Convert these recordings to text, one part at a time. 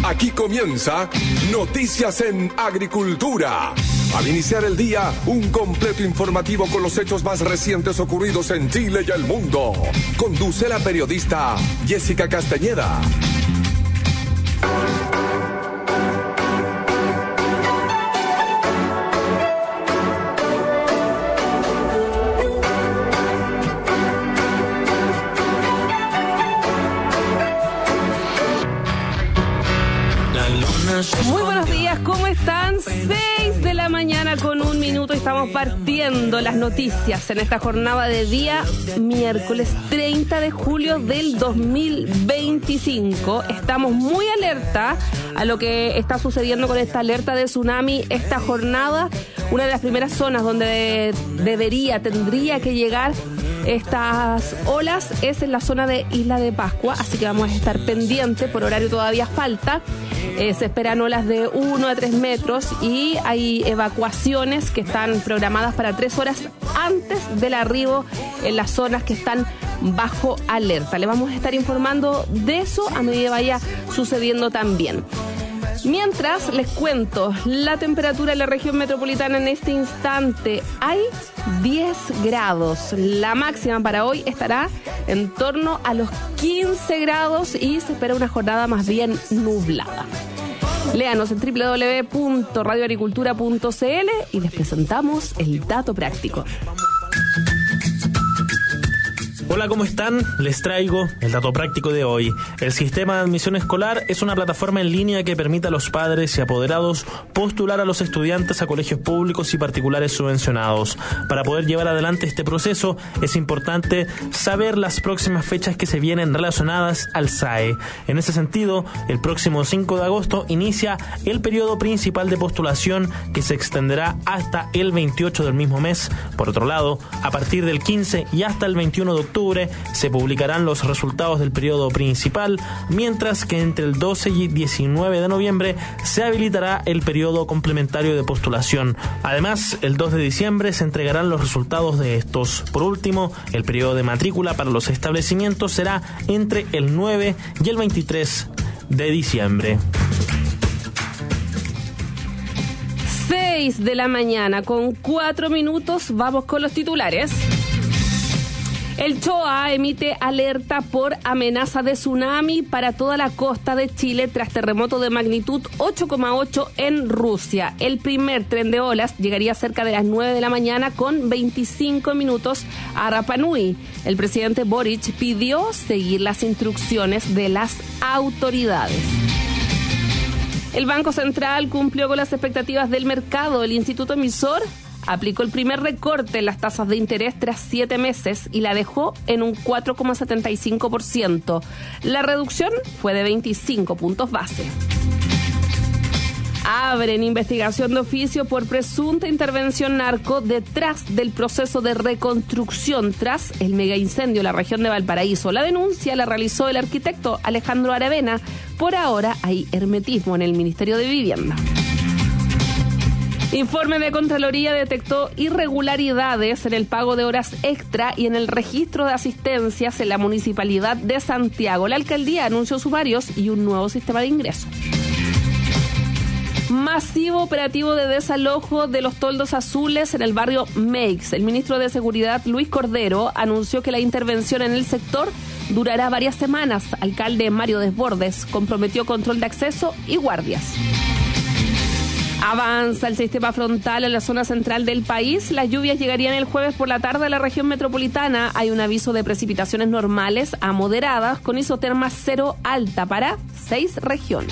Aquí comienza Noticias en Agricultura. Al iniciar el día, un completo informativo con los hechos más recientes ocurridos en Chile y el mundo. Conduce la periodista Jessica Castañeda. Muy buenos días, ¿cómo están? 6 de la mañana con 1 minuto. Estamos partiendo las noticias en esta jornada de día miércoles 30 de julio del 2025. Estamos muy alerta a lo que está sucediendo con esta alerta de tsunami esta jornada. Una de las primeras zonas donde tendría que llegar estas olas es en la zona de Isla de Pascua, así que vamos a estar pendientes, por horario todavía falta. Se esperan olas de 1 a 3 metros y hay evacuaciones que están programadas para 3 horas antes del arribo en las zonas que están bajo alerta. Le vamos a estar informando de eso a medida que vaya sucediendo también. Mientras, les cuento, la temperatura en la región metropolitana en este instante hay 10 grados. La máxima para hoy estará en torno a los 15 grados y se espera una jornada más bien nublada. Léanos en www.radioagricultura.cl y les presentamos el dato práctico. Hola, ¿cómo están? Les traigo el dato práctico de hoy. El sistema de admisión escolar es una plataforma en línea que permite a los padres y apoderados postular a los estudiantes a colegios públicos y particulares subvencionados. Para poder llevar adelante este proceso es importante saber las próximas fechas que se vienen relacionadas al SAE. En ese sentido, el próximo 5 de agosto inicia el periodo principal de postulación que se extenderá hasta el 28 del mismo mes. Por otro lado, a partir del 15 y hasta el 21 de octubre se publicarán los resultados del periodo principal, mientras que entre el 12 y 19 de noviembre se habilitará el periodo complementario de postulación. Además, el 2 de diciembre se entregarán los resultados de estos. Por último, el periodo de matrícula para los establecimientos será entre el 9 y el 23 de diciembre. 6 de la mañana con 4 minutos, vamos con los titulares. El CHOA emite alerta por amenaza de tsunami para toda la costa de Chile tras terremoto de magnitud 8,8 en Rusia. El primer tren de olas llegaría cerca de las 9 de la mañana con 25 minutos a Rapa Nui. El presidente Boric pidió seguir las instrucciones de las autoridades. El Banco Central cumplió con las expectativas del mercado. El Instituto Emisor aplicó el primer recorte en las tasas de interés tras 7 meses y la dejó en un 4,75%. La reducción fue de 25 puntos base. Abren investigación de oficio por presunta intervención narco detrás del proceso de reconstrucción tras el megaincendio en la región de Valparaíso. La denuncia la realizó el arquitecto Alejandro Aravena. Por ahora hay hermetismo en el Ministerio de Vivienda. Informe de Contraloría detectó irregularidades en el pago de horas extra y en el registro de asistencias en la Municipalidad de Santiago. La alcaldía anunció sumarios y un nuevo sistema de ingreso. Masivo operativo de desalojo de los toldos azules en el barrio Meix. El ministro de Seguridad, Luis Cordero, anunció que la intervención en el sector durará varias semanas. Alcalde Mario Desbordes comprometió control de acceso y guardias. Avanza el sistema frontal en la zona central del país. Las lluvias llegarían el jueves por la tarde a la región metropolitana. Hay un aviso de precipitaciones normales a moderadas con isoterma 0 alta para 6 regiones.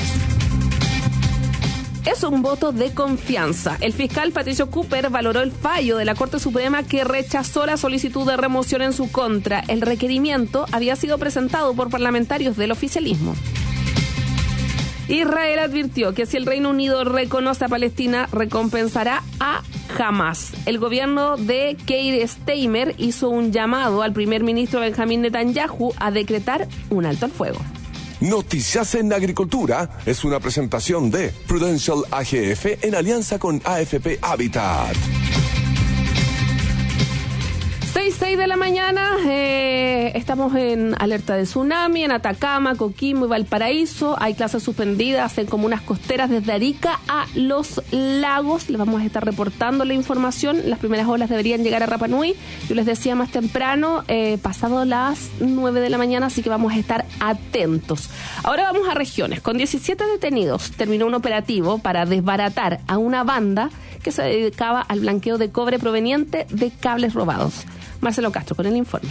Es un voto de confianza. El fiscal Patricio Cooper valoró el fallo de la Corte Suprema que rechazó la solicitud de remoción en su contra. El requerimiento había sido presentado por parlamentarios del oficialismo. Israel advirtió que si el Reino Unido reconoce a Palestina, recompensará a Hamas. El gobierno de Keir Starmer hizo un llamado al primer ministro Benjamín Netanyahu a decretar un alto al fuego. Noticias en Agricultura es una presentación de Prudential AGF en alianza con AFP Habitat. 6 de la mañana, estamos en alerta de tsunami en Atacama, Coquimbo y Valparaíso. Hay clases suspendidas en comunas costeras desde Arica a Los Lagos. Les vamos a estar reportando la información. Las primeras olas deberían llegar a Rapa Nui. Yo les decía más temprano, pasado las 9 de la mañana, así que vamos a estar atentos. Ahora vamos a regiones. Con 17 detenidos terminó un operativo para desbaratar a una banda que se dedicaba al blanqueo de cobre proveniente de cables robados. Marcelo Castro con el informe.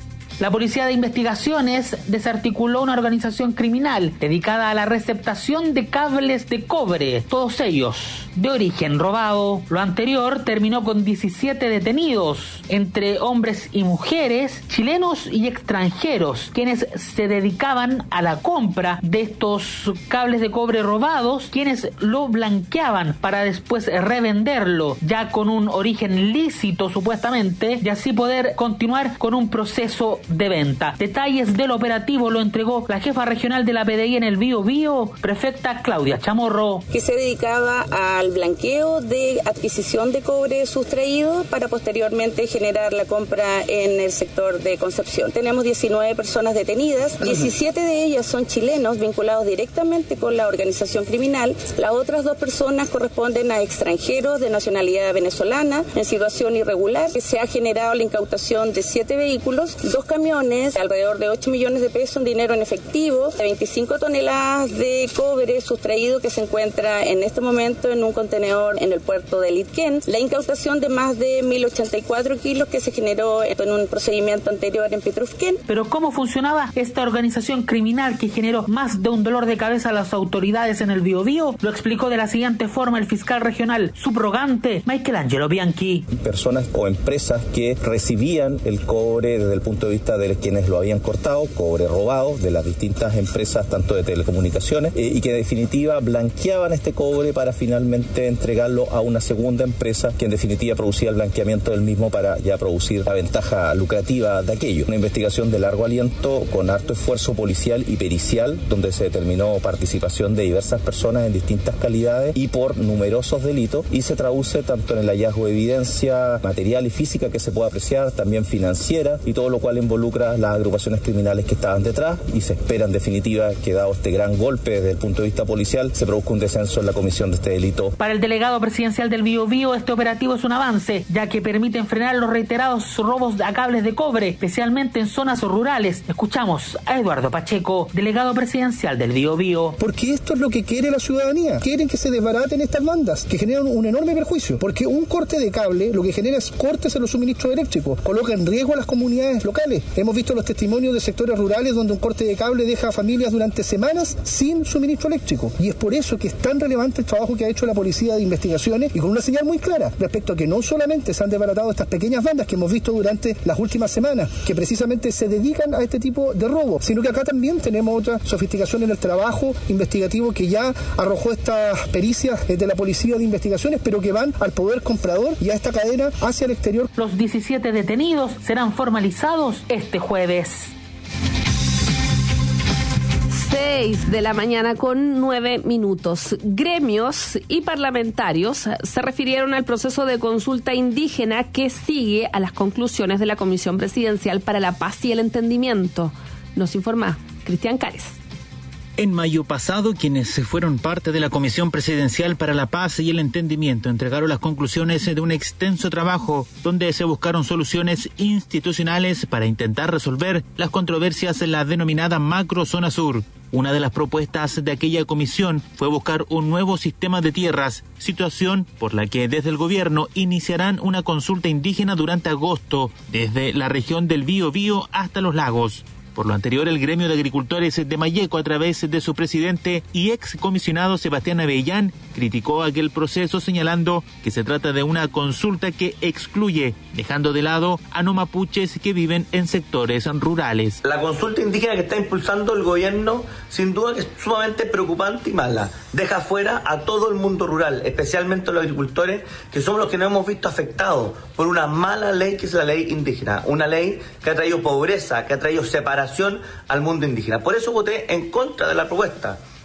La Policía de Investigaciones desarticuló una organización criminal dedicada a la receptación de cables de cobre, todos ellos de origen robado. Lo anterior terminó con 17 detenidos, entre hombres y mujeres, chilenos y extranjeros, quienes se dedicaban a la compra de estos cables de cobre robados, quienes lo blanqueaban para después revenderlo, ya con un origen lícito supuestamente, y así poder continuar con un proceso de venta. Detalles del operativo lo entregó la jefa regional de la PDI en el Biobío, prefecta Claudia Chamorro. Que se dedicaba al blanqueo de adquisición de cobre sustraído para posteriormente generar la compra en el sector de Concepción. Tenemos 19 personas detenidas, 17 de ellas son chilenos vinculados directamente con la organización criminal. Las otras 2 personas corresponden a extranjeros de nacionalidad venezolana en situación irregular. Se ha generado la incautación de 7 vehículos, 2 camiones, alrededor de 8 millones de pesos en dinero en efectivo, 25 toneladas de cobre sustraído que se encuentra en este momento en un contenedor en el puerto de Litquén, la incautación de más de 1.084 kilos que se generó en un procedimiento anterior en Petrufquén. Pero ¿cómo funcionaba esta organización criminal que generó más de un dolor de cabeza a las autoridades en el Biobío? Lo explicó de la siguiente forma el fiscal regional subrogante Michelangelo Bianchi. Personas o empresas que recibían el cobre desde el punto de vista de quienes lo habían cortado, cobre robado de las distintas empresas, tanto de telecomunicaciones, y que en definitiva blanqueaban este cobre para finalmente entregarlo a una segunda empresa que en definitiva producía el blanqueamiento del mismo para ya producir la ventaja lucrativa de aquello. Una investigación de largo aliento con harto esfuerzo policial y pericial, donde se determinó participación de diversas personas en distintas calidades y por numerosos delitos, y se traduce tanto en el hallazgo de evidencia material y física que se puede apreciar, también financiera, y todo lo cual involucra las agrupaciones criminales que estaban detrás, y se espera en definitiva que, dado este gran golpe desde el punto de vista policial, se produzca un descenso en la comisión de este delito. Para el delegado presidencial del Biobío, este operativo es un avance, ya que permite frenar los reiterados robos a cables de cobre, especialmente en zonas rurales. Escuchamos a Eduardo Pacheco, delegado presidencial del Biobío. Porque esto es lo que quiere la ciudadanía. Quieren que se desbaraten estas bandas, que generan un enorme perjuicio, porque un corte de cable lo que genera es cortes en los suministros eléctricos, coloca en riesgo a las comunidades locales. Hemos visto los testimonios de sectores rurales donde un corte de cable deja a familias durante semanas sin suministro eléctrico, y es por eso que es tan relevante el trabajo que ha hecho la Policía de Investigaciones, y con una señal muy clara respecto a que no solamente se han desbaratado estas pequeñas bandas que hemos visto durante las últimas semanas, que precisamente se dedican a este tipo de robo, sino que acá también tenemos otra sofisticación en el trabajo investigativo que ya arrojó estas pericias de la Policía de Investigaciones, pero que van al poder comprador y a esta cadena hacia el exterior. Los 17 detenidos serán formalizados este jueves. 6 de la mañana con 9 minutos. Gremios y parlamentarios se refirieron al proceso de consulta indígena que sigue a las conclusiones de la Comisión Presidencial para la Paz y el Entendimiento. Nos informa Cristian Cárez. En mayo pasado, quienes fueron parte de la Comisión Presidencial para la Paz y el Entendimiento entregaron las conclusiones de un extenso trabajo donde se buscaron soluciones institucionales para intentar resolver las controversias en la denominada Macrozona Sur. Una de las propuestas de aquella comisión fue buscar un nuevo sistema de tierras, situación por la que desde el gobierno iniciarán una consulta indígena durante agosto, desde la región del Biobío hasta los lagos. Por lo anterior, el gremio de agricultores de Malleco, a través de su presidente y excomisionado Sebastián Avellán, criticó aquel proceso señalando que se trata de una consulta que excluye, dejando de lado a no mapuches que viven en sectores rurales. La consulta indígena que está impulsando el gobierno, sin duda que es sumamente preocupante y mala. Deja fuera a todo el mundo rural, especialmente a los agricultores, que somos los que nos hemos visto afectados por una mala ley que es la ley indígena. Una ley que ha traído pobreza, que ha traído separación al mundo indígena. Por eso voté en contra de la propuesta,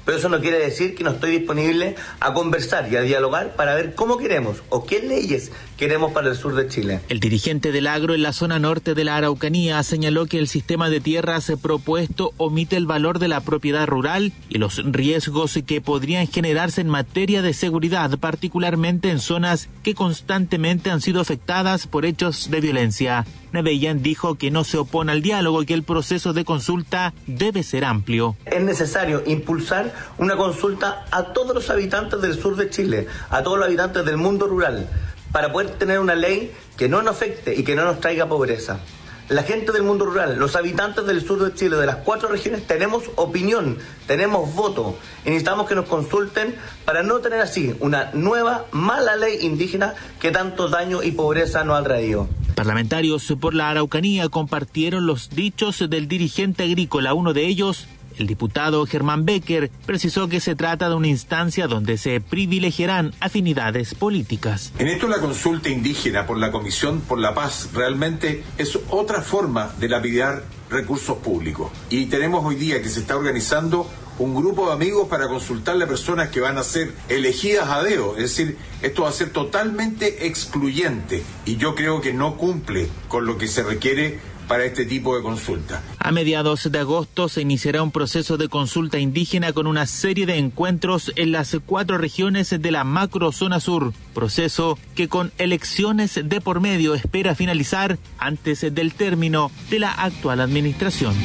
Pero eso no quiere decir que no estoy disponible a conversar y a dialogar para ver cómo queremos o qué leyes queremos para el sur de Chile. El dirigente del agro en la zona norte de la Araucanía señaló que el sistema de tierras propuesto omite el valor de la propiedad rural y los riesgos que podrían generarse en materia de seguridad, particularmente en zonas que constantemente han sido afectadas por hechos de violencia. Nebellan dijo que no se opone al diálogo y que el proceso de consulta debe ser amplio. Es necesario impulsar una consulta a todos los habitantes del sur de Chile, a todos los habitantes del mundo rural, para poder tener una ley que no nos afecte y que no nos traiga pobreza. La gente del mundo rural, los habitantes del sur de Chile, de las 4 regiones, tenemos opinión, tenemos voto. Y necesitamos que nos consulten para no tener así una nueva, mala ley indígena que tanto daño y pobreza nos ha traído. Parlamentarios por la Araucanía compartieron los dichos del dirigente agrícola. Uno de ellos, el diputado Germán Becker, precisó que se trata de una instancia donde se privilegiarán afinidades políticas. En esto la consulta indígena por la Comisión por la Paz realmente es otra forma de lapidar recursos públicos. Y tenemos hoy día que se está organizando un grupo de amigos para consultarle a personas que van a ser elegidas a dedo. Es decir, esto va a ser totalmente excluyente y yo creo que no cumple con lo que se requiere para este tipo de consulta. A mediados de agosto se iniciará un proceso de consulta indígena con una serie de encuentros en las 4 regiones de la macrozona sur, proceso que con elecciones de por medio espera finalizar antes del término de la actual administración.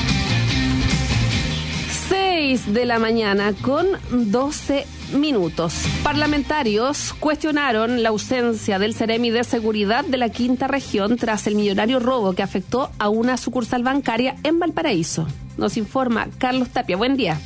6 de la mañana con 12 minutos. Parlamentarios cuestionaron la ausencia del Seremi de Seguridad de la Quinta Región tras el millonario robo que afectó a una sucursal bancaria en Valparaíso. Nos informa Carlos Tapia. Buen día.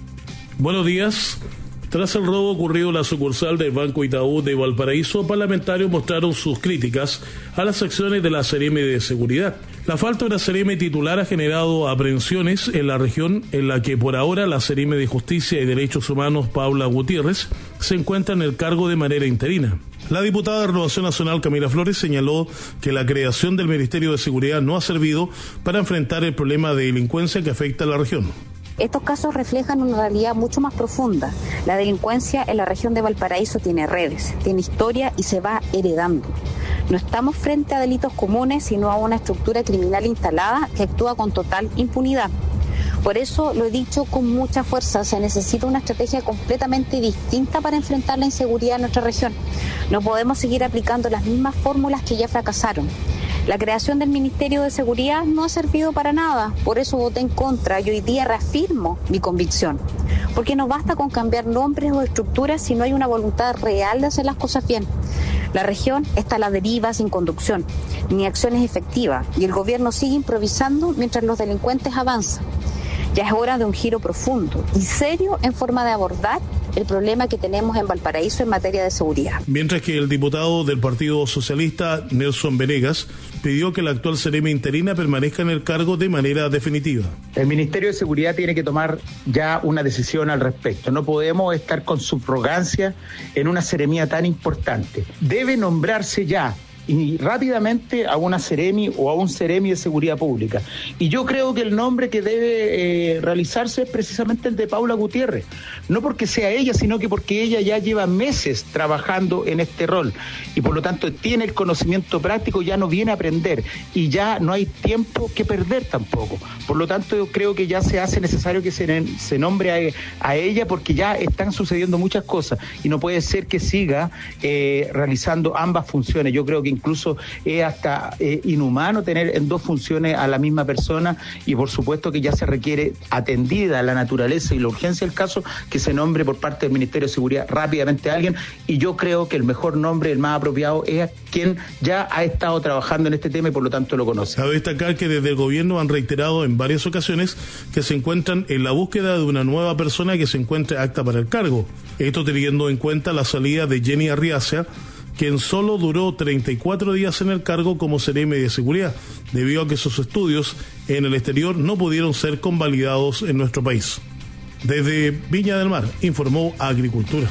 Buenos días. Tras el robo ocurrido en la sucursal del Banco Itaú de Valparaíso, parlamentarios mostraron sus críticas a las acciones de la Seremi de Seguridad. La falta de una Seremi titular ha generado aprehensiones en la región, en la que por ahora la Seremi de Justicia y Derechos Humanos, Paula Gutiérrez, se encuentra en el cargo de manera interina. La diputada de Renovación Nacional, Camila Flores, señaló que la creación del Ministerio de Seguridad no ha servido para enfrentar el problema de delincuencia que afecta a la región. Estos casos reflejan una realidad mucho más profunda. La delincuencia en la región de Valparaíso tiene redes, tiene historia y se va heredando. No estamos frente a delitos comunes, sino a una estructura criminal instalada que actúa con total impunidad. Por eso lo he dicho con mucha fuerza, se necesita una estrategia completamente distinta para enfrentar la inseguridad en nuestra región. No podemos seguir aplicando las mismas fórmulas que ya fracasaron. La creación del Ministerio de Seguridad no ha servido para nada, por eso voté en contra y hoy día reafirmo mi convicción. Porque no basta con cambiar nombres o estructuras si no hay una voluntad real de hacer las cosas bien. La región está a la deriva sin conducción, ni acciones efectivas, y el gobierno sigue improvisando mientras los delincuentes avanzan. Ya es hora de un giro profundo y serio en forma de abordar el problema que tenemos en Valparaíso en materia de seguridad. Mientras que el diputado del Partido Socialista, Nelson Venegas, pidió que la actual Seremi interina permanezca en el cargo de manera definitiva. El Ministerio de Seguridad tiene que tomar ya una decisión al respecto. No podemos estar con subrogancia en una seremía tan importante. Debe nombrarse ya y rápidamente a una Seremi o a un Seremi de Seguridad Pública. Y yo creo que el nombre que debe realizarse es precisamente el de Paula Gutiérrez. No porque sea ella, sino que porque ella ya lleva meses trabajando en este rol y por lo tanto tiene el conocimiento práctico, ya no viene a aprender y ya no hay tiempo que perder tampoco. Por lo tanto yo creo que ya se hace necesario que se nombre a ella porque ya están sucediendo muchas cosas y no puede ser que siga realizando ambas funciones. Yo creo que incluso es hasta inhumano tener en 2 funciones a la misma persona y por supuesto que ya se requiere, atendida la naturaleza y la urgencia del caso, que se nombre por parte del Ministerio de Seguridad rápidamente a alguien y yo creo que el mejor nombre, el más apropiado, es a quien ya ha estado trabajando en este tema y por lo tanto lo conoce. Cabe destacar que desde el gobierno han reiterado en varias ocasiones que se encuentran en la búsqueda de una nueva persona que se encuentre apta para el cargo. Esto teniendo en cuenta la salida de Jenny Arriaza, quien solo duró 34 días en el cargo como Seremi de Seguridad, debido a que sus estudios en el exterior no pudieron ser convalidados en nuestro país. Desde Viña del Mar, informó Agricultura.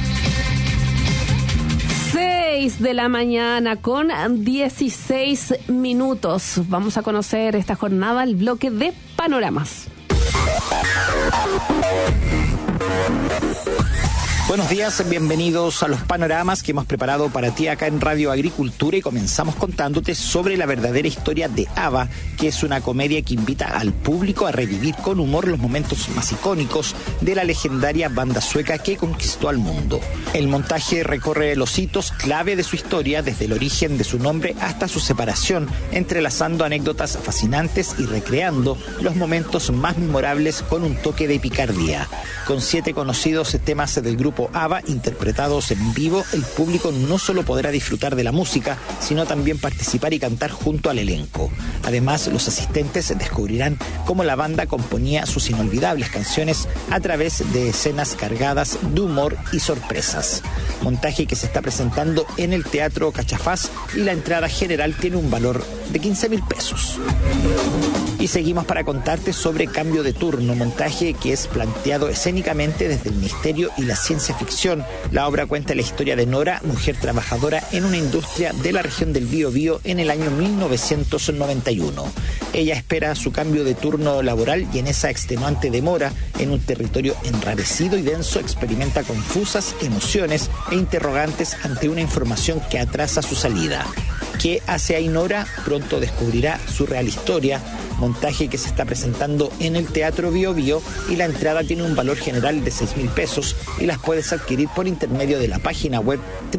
6 de la mañana con 16 minutos. Vamos a conocer esta jornada el bloque de panoramas. Buenos días, bienvenidos a los panoramas que hemos preparado para ti acá en Radio Agricultura, y comenzamos contándote sobre la verdadera historia de Ava, que es una comedia que invita al público a revivir con humor los momentos más icónicos de la legendaria banda sueca que conquistó al mundo. El montaje recorre los hitos clave de su historia, desde el origen de su nombre hasta su separación, entrelazando anécdotas fascinantes y recreando los momentos más memorables con un toque de picardía. Con 7 conocidos temas del grupo Ava interpretados en vivo, el público no solo podrá disfrutar de la música, sino también participar y cantar junto al elenco. Además, los asistentes descubrirán cómo la banda componía sus inolvidables canciones a través de escenas cargadas de humor y sorpresas. Montaje que se está presentando en el Teatro Cachafaz, y la entrada general tiene un valor de 15.000 pesos. Y seguimos para contarte sobre Cambio de Turno, montaje que es planteado escénicamente desde el misterio y la ciencia ficción. La obra cuenta la historia de Nora, mujer trabajadora en una industria de la región del Biobío en el año 1991. Ella espera su cambio de turno laboral, y en esa extenuante demora en un territorio enrarecido y denso experimenta confusas emociones e interrogantes ante una información que atrasa su salida. ¿Qué hace ahí Nora? Pronto descubrirá su real historia. Montaje que se está presentando en el Teatro Biobío, y la entrada tiene un valor general de 6.000 pesos y las puedes adquirir por intermedio de la página web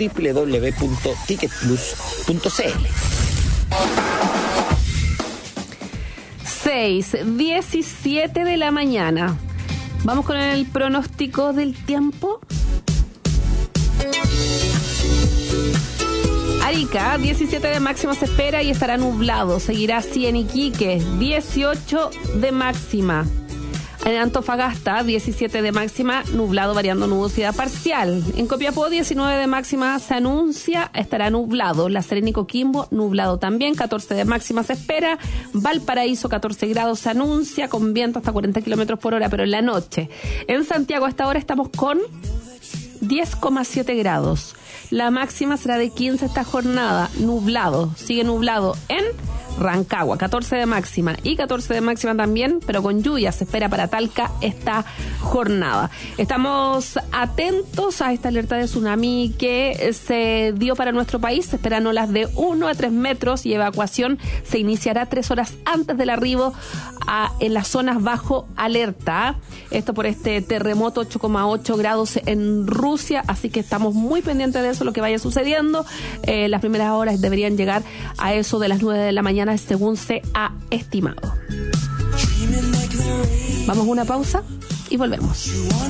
www.ticketplus.cl. 6:17 de la mañana. Vamos con el pronóstico del tiempo. Arica, 17 de máxima se espera y estará nublado. Seguirá así en Iquique, 18 de máxima. En Antofagasta, 17 de máxima, nublado variando nubosidad parcial. En Copiapó, 19 de máxima se anuncia, estará nublado. La Serena y Coquimbo, nublado también, 14 de máxima se espera. Valparaíso, 14 grados se anuncia, con viento hasta 40 kilómetros por hora, pero en la noche. En Santiago, a esta hora estamos con 10,7 grados. La máxima será de 15 esta jornada, nublado. Sigue nublado en Rancagua, 14 de máxima, y 14 de máxima también, pero con lluvia se espera para Talca esta jornada. Estamos atentos a esta alerta de tsunami que se dio para nuestro país. Se esperan olas de 1 a 3 metros y evacuación se iniciará 3 horas antes del arribo en las zonas bajo alerta. Esto por este terremoto, 8,8 grados en Rusia, así que estamos muy pendientes de eso, lo que vaya sucediendo. Las primeras horas deberían llegar a eso de las 9 de la mañana, según se ha estimado. Vamos a una pausa y volvemos.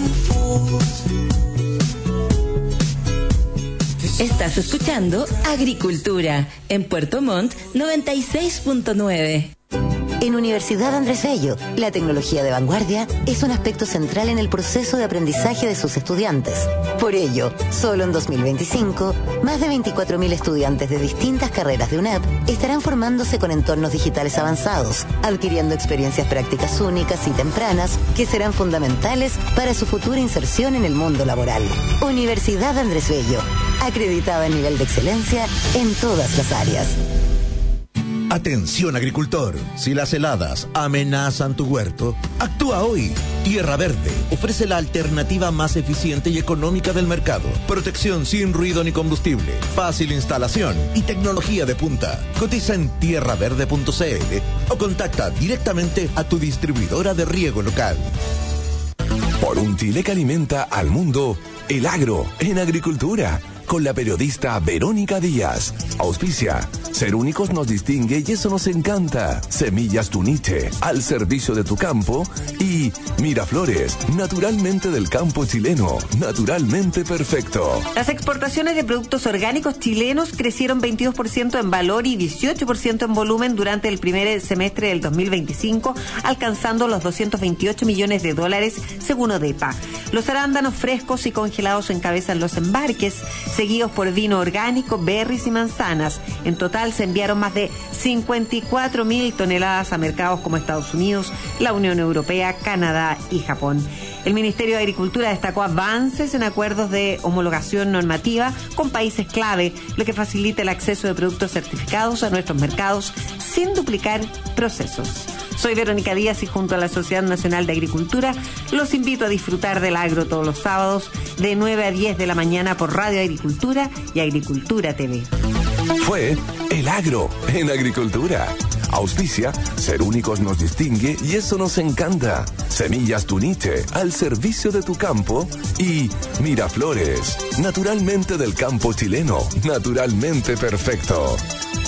Estás escuchando Agricultura en Puerto Montt 96.9. En Universidad Andrés Bello, la tecnología de vanguardia es un aspecto central en el proceso de aprendizaje de sus estudiantes. Por ello, solo en 2025, más de 24.000 estudiantes de distintas carreras de UNED estarán formándose con entornos digitales avanzados, adquiriendo experiencias prácticas únicas y tempranas que serán fundamentales para su futura inserción en el mundo laboral. Universidad Andrés Bello, acreditada a nivel de excelencia en todas las áreas. Atención agricultor, si las heladas amenazan tu huerto, actúa hoy. Tierra Verde ofrece la alternativa más eficiente y económica del mercado. Protección sin ruido ni combustible, fácil instalación y tecnología de punta. Cotiza en tierraverde.cl o contacta directamente a tu distribuidora de riego local. Por un Chile que alimenta al mundo, el agro en agricultura. Con la periodista Verónica Díaz. Auspicia. Ser únicos nos distingue y eso nos encanta. Semillas Tuniche, al servicio de tu campo. Y Miraflores, naturalmente del campo chileno, naturalmente perfecto. Las exportaciones de productos orgánicos chilenos crecieron 22% en valor y 18% en volumen durante el primer semestre del 2025, alcanzando los $228 millones, según ODEPA. Los arándanos frescos y congelados encabezan los embarques, seguidos por vino orgánico, berries y manzanas. En total se enviaron más de 54.000 toneladas a mercados como Estados Unidos, la Unión Europea, Canadá y Japón. El Ministerio de Agricultura destacó avances en acuerdos de homologación normativa con países clave, lo que facilita el acceso de productos certificados a nuestros mercados sin duplicar procesos. Soy Verónica Díaz y junto a la Sociedad Nacional de Agricultura los invito a disfrutar del agro todos los sábados de 9 a 10 de la mañana por Radio Agricultura y Agricultura TV. Fue El Agro en Agricultura. Auspicia, ser únicos nos distingue y eso nos encanta. Semillas Tuniche, al servicio de tu campo. Y Miraflores, naturalmente del campo chileno, naturalmente perfecto.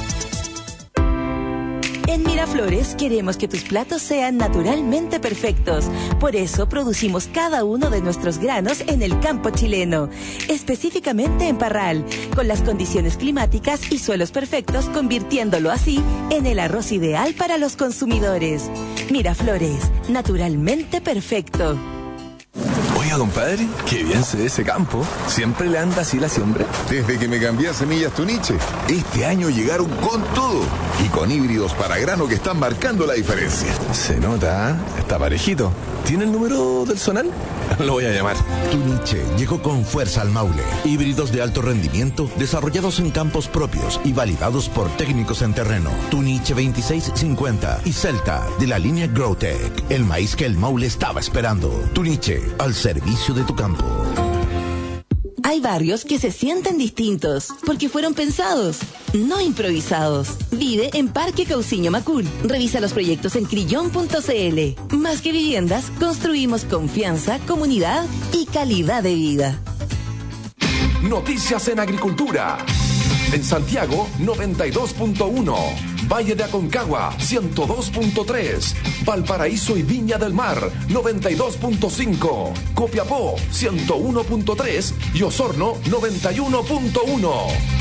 En Miraflores queremos que tus platos sean naturalmente perfectos. Por eso producimos cada uno de nuestros granos en el campo chileno, específicamente en Parral, con las condiciones climáticas y suelos perfectos, convirtiéndolo así en el arroz ideal para los consumidores. Miraflores, naturalmente perfecto. Oiga, compadre, qué bien se ve ese campo. ¿Siempre le anda así la siembra? Desde que me cambié a Semillas Tuniche. Este año llegaron con todo. Y con híbridos para grano que están marcando la diferencia. Se nota, ¿eh? Está parejito. ¿Tiene el número del zonal? Lo voy a llamar. Tuniche llegó con fuerza al Maule. Híbridos de alto rendimiento desarrollados en campos propios y validados por técnicos en terreno. Tuniche 2650 y Celta de la línea Growtech. El maíz que el Maule estaba esperando. Tuniche, al servicio de tu campo. Hay barrios que se sienten distintos porque fueron pensados, no improvisados. Vive en Parque Cauciño Macul. Revisa los proyectos en crillon.cl. Más que viviendas, construimos confianza, comunidad y calidad de vida. Noticias en Agricultura. En Santiago, 92.1. Valle de Aconcagua, 102.3. Valparaíso y Viña del Mar, 92.5. Copiapó, 101.3. Y Osorno, 91.1.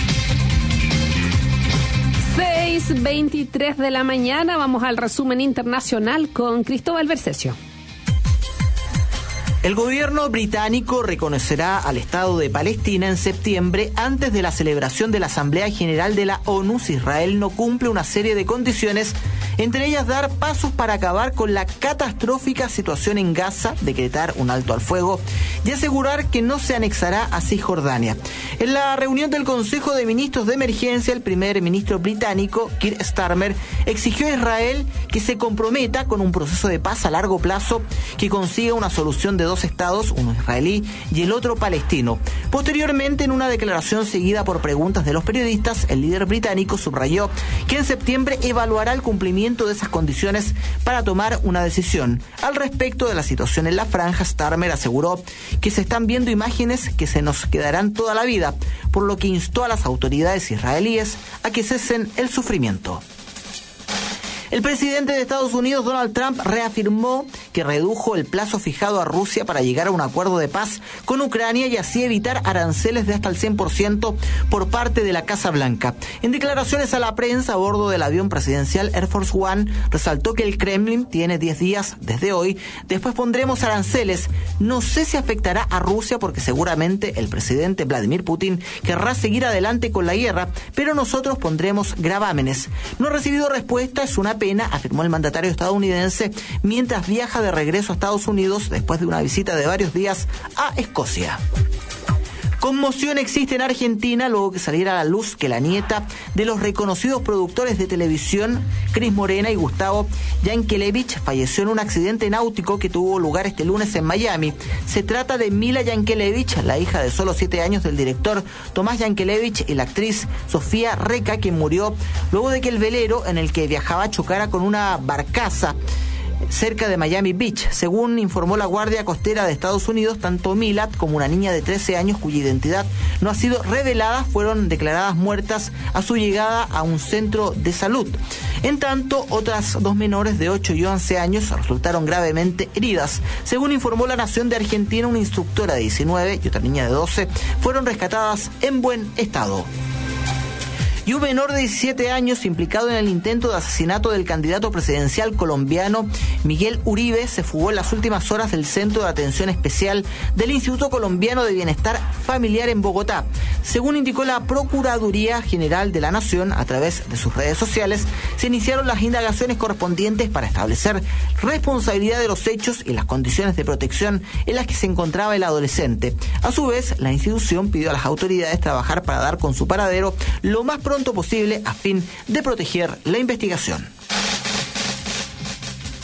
6:23 de la mañana. Vamos al resumen internacional con Cristóbal Bercesio. El gobierno británico reconocerá al Estado de Palestina en septiembre antes de la celebración de la Asamblea General de la ONU si Israel no cumple una serie de condiciones, entre ellas dar pasos para acabar con la catastrófica situación en Gaza, decretar un alto al fuego y asegurar que no se anexará a Cisjordania. En la reunión del Consejo de Ministros de Emergencia, el primer ministro británico, Keir Starmer, exigió a Israel que se comprometa con un proceso de paz a largo plazo que consiga una solución de dos estados, uno israelí y el otro palestino. Posteriormente, en una declaración seguida por preguntas de los periodistas, el líder británico subrayó que en septiembre evaluará el cumplimiento de esas condiciones para tomar una decisión. Al respecto de la situación en la franja, Starmer aseguró que se están viendo imágenes que se nos quedarán toda la vida, por lo que instó a las autoridades israelíes a que cesen el sufrimiento. El presidente de Estados Unidos, Donald Trump, reafirmó que redujo el plazo fijado a Rusia para llegar a un acuerdo de paz con Ucrania y así evitar aranceles de hasta el 100% por parte de la Casa Blanca. En declaraciones a la prensa a bordo del avión presidencial Air Force One, resaltó que el Kremlin tiene 10 días desde hoy. Después pondremos aranceles. No sé si afectará a Rusia porque seguramente el presidente Vladimir Putin querrá seguir adelante con la guerra, pero nosotros pondremos gravámenes. No ha recibido respuesta, es una pena, afirmó el mandatario estadounidense mientras viaja de regreso a Estados Unidos después de una visita de varios días a Escocia. Conmoción existe en Argentina luego que saliera a la luz que la nieta de los reconocidos productores de televisión, Cris Morena y Gustavo Yankelevich, falleció en un accidente náutico que tuvo lugar este lunes en Miami. Se trata de Mila Yankelevich, la hija de solo 7 años del director Tomás Yankelevich y la actriz Sofía Reca, quien murió luego de que el velero en el que viajaba chocara con una barcaza cerca de Miami Beach. Según informó la Guardia Costera de Estados Unidos, tanto Mila como una niña de 13 años cuya identidad no ha sido revelada fueron declaradas muertas a su llegada a un centro de salud. En tanto, otras 2 menores de 8 y 11 años resultaron gravemente heridas. Según informó La Nación de Argentina, una instructora de 19 y otra niña de 12 fueron rescatadas en buen estado. Y un menor de 17 años implicado en el intento de asesinato del candidato presidencial colombiano Miguel Uribe se fugó en las últimas horas del Centro de Atención Especial del Instituto Colombiano de Bienestar Familiar en Bogotá. Según indicó la Procuraduría General de la Nación, a través de sus redes sociales, se iniciaron las indagaciones correspondientes para establecer responsabilidad de los hechos y las condiciones de protección en las que se encontraba el adolescente. A su vez, la institución pidió a las autoridades trabajar para dar con su paradero lo más pronto posible a fin de proteger la investigación.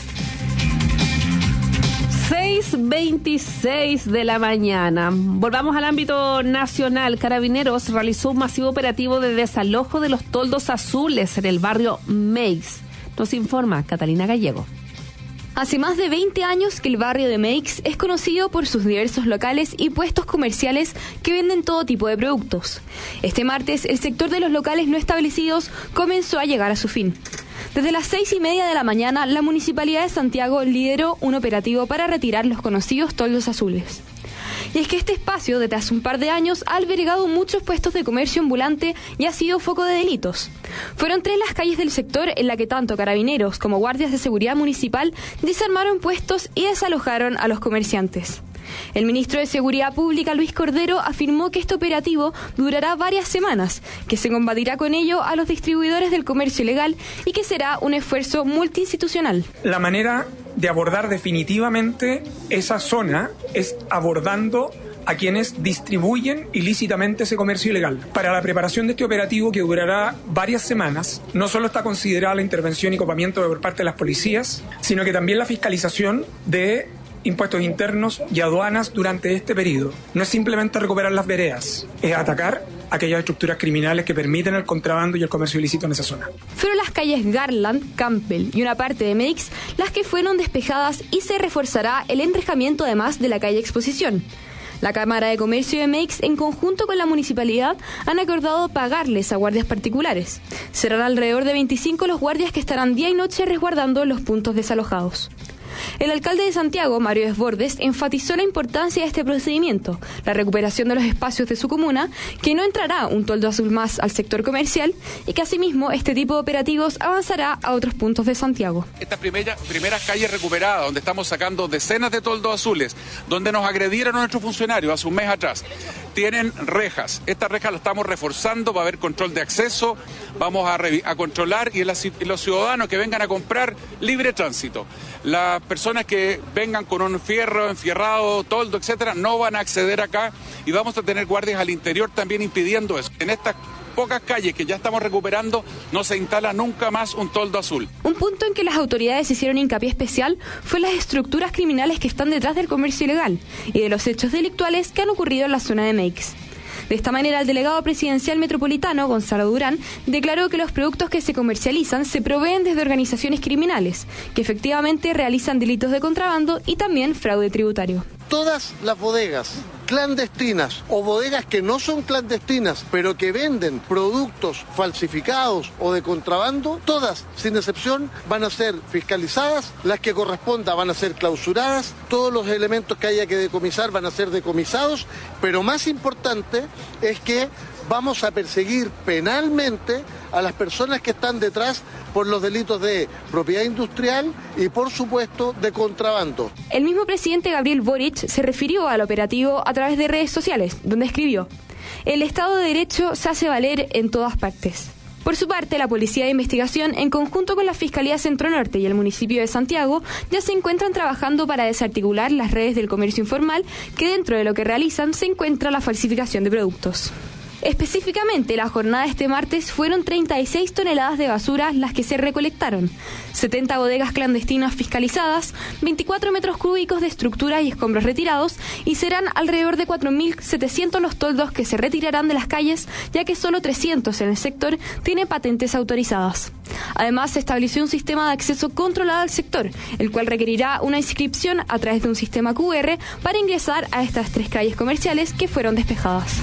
6:26 de la mañana. Volvamos al ámbito nacional. Carabineros realizó un masivo operativo de desalojo de los toldos azules en el barrio Meix. Nos informa Catalina Gallego. Hace más de 20 años que el barrio de Meix es conocido por sus diversos locales y puestos comerciales que venden todo tipo de productos. Este martes, el sector de los locales no establecidos comenzó a llegar a su fin. Desde las 6:30 de la mañana, la Municipalidad de Santiago lideró un operativo para retirar los conocidos toldos azules. Y es que este espacio, desde hace un par de años, ha albergado muchos puestos de comercio ambulante y ha sido foco de delitos. Fueron 3 las calles del sector en la que tanto carabineros como guardias de seguridad municipal desarmaron puestos y desalojaron a los comerciantes. El ministro de Seguridad Pública, Luis Cordero, afirmó que este operativo durará varias semanas, que se combatirá con ello a los distribuidores del comercio ilegal y que será un esfuerzo multiinstitucional. La manera de abordar definitivamente esa zona es abordando a quienes distribuyen ilícitamente ese comercio ilegal. Para la preparación de este operativo, que durará varias semanas, no solo está considerada la intervención y copamiento por parte de las policías, sino que también la fiscalización de impuestos internos y aduanas durante este periodo. No es simplemente recuperar las veredas, es atacar aquellas estructuras criminales que permiten el contrabando y el comercio ilícito en esa zona. Fueron las calles Garland, Campbell y una parte de Meix las que fueron despejadas y se reforzará el enrejamiento además de la calle Exposición. La Cámara de Comercio de Meix, en conjunto con la municipalidad, han acordado pagarles a guardias particulares. Serán alrededor de 25 los guardias que estarán día y noche resguardando los puntos desalojados. El alcalde de Santiago, Mario Desbordes, enfatizó la importancia de este procedimiento, la recuperación de los espacios de su comuna, que no entrará un toldo azul más al sector comercial y que asimismo este tipo de operativos avanzará a otros puntos de Santiago. Estas primeras calles recuperadas, donde estamos sacando decenas de toldos azules, donde nos agredieron a nuestros funcionarios hace un mes atrás, tienen rejas. Estas rejas las estamos reforzando, va a haber control de acceso, vamos a controlar y los ciudadanos que vengan a comprar libre tránsito. Las personas que vengan con un fierro, enfierrado, toldo, etcétera, no van a acceder acá y vamos a tener guardias al interior también impidiendo eso. En estas pocas calles que ya estamos recuperando no se instala nunca más un toldo azul. Un punto en que las autoridades hicieron hincapié especial fue las estructuras criminales que están detrás del comercio ilegal y de los hechos delictuales que han ocurrido en la zona de Meix. De esta manera, el delegado presidencial metropolitano, Gonzalo Durán, declaró que los productos que se comercializan se proveen desde organizaciones criminales, que efectivamente realizan delitos de contrabando y también fraude tributario. Todas las bodegas clandestinas o bodegas que no son clandestinas, pero que venden productos falsificados o de contrabando, todas, sin excepción, van a ser fiscalizadas, las que corresponda van a ser clausuradas, todos los elementos que haya que decomisar van a ser decomisados, pero más importante es que vamos a perseguir penalmente a las personas que están detrás por los delitos de propiedad industrial y, por supuesto, de contrabando. El mismo presidente Gabriel Boric se refirió al operativo a través de redes sociales, donde escribió: "El Estado de Derecho se hace valer en todas partes". Por su parte, la Policía de Investigación, en conjunto con la Fiscalía Centro Norte y el municipio de Santiago, ya se encuentran trabajando para desarticular las redes del comercio informal, que dentro de lo que realizan se encuentra la falsificación de productos. Específicamente, la jornada de este martes fueron 36 toneladas de basura las que se recolectaron, 70 bodegas clandestinas fiscalizadas, 24 metros cúbicos de estructuras y escombros retirados, y serán alrededor de 4.700 los toldos que se retirarán de las calles, ya que solo 300 en el sector tienen patentes autorizadas. Además, se estableció un sistema de acceso controlado al sector, el cual requerirá una inscripción a través de un sistema QR para ingresar a estas 3 calles comerciales que fueron despejadas.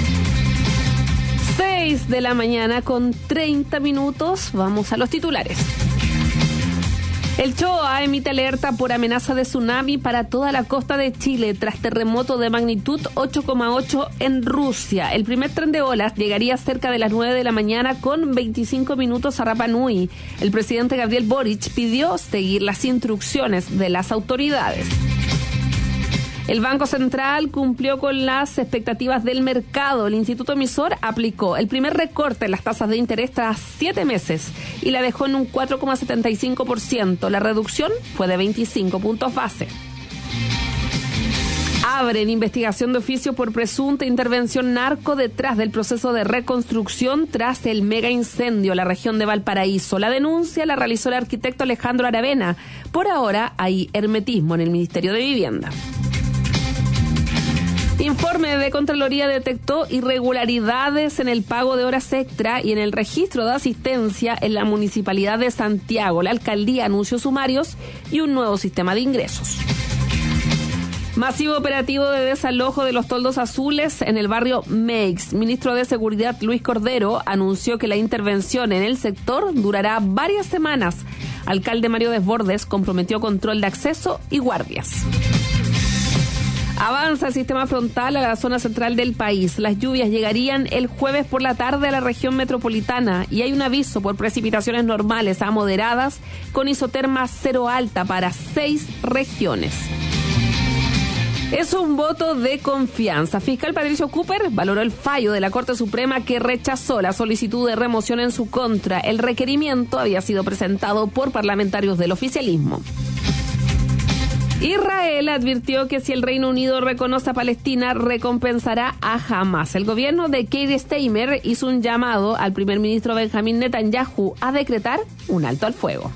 6 de la mañana con 30 minutos. Vamos a los titulares. El CHOA emite alerta por amenaza de tsunami para toda la costa de Chile tras terremoto de magnitud 8,8 en Rusia. El primer tren de olas llegaría cerca de las 9 de la mañana con 25 minutos a Rapa Nui. El presidente Gabriel Boric pidió seguir las instrucciones de las autoridades. El Banco Central cumplió con las expectativas del mercado. El Instituto Emisor aplicó el primer recorte en las tasas de interés tras 7 meses y la dejó en un 4,75%. La reducción fue de 25 puntos base. Abren investigación de oficio por presunta intervención narco detrás del proceso de reconstrucción tras el mega incendio en la región de Valparaíso. La denuncia la realizó el arquitecto Alejandro Aravena. Por ahora hay hermetismo en el Ministerio de Vivienda. Informe de Contraloría detectó irregularidades en el pago de horas extra y en el registro de asistencia en la Municipalidad de Santiago. La alcaldía anunció sumarios y un nuevo sistema de ingresos. Masivo operativo de desalojo de los toldos azules en el barrio Meix. Ministro de Seguridad Luis Cordero anunció que la intervención en el sector durará varias semanas. Alcalde Mario Desbordes comprometió control de acceso y guardias. Avanza el sistema frontal a la zona central del país. Las lluvias llegarían el jueves por la tarde a la región metropolitana y hay un aviso por precipitaciones normales a moderadas con isoterma cero alta para 6 regiones. Es un voto de confianza. Fiscal Patricio Cooper valoró el fallo de la Corte Suprema que rechazó la solicitud de remoción en su contra. El requerimiento había sido presentado por parlamentarios del oficialismo. Israel advirtió que si el Reino Unido reconoce a Palestina, recompensará a Hamas. El gobierno de Keir Starmer hizo un llamado al primer ministro Benjamín Netanyahu a decretar un alto al fuego.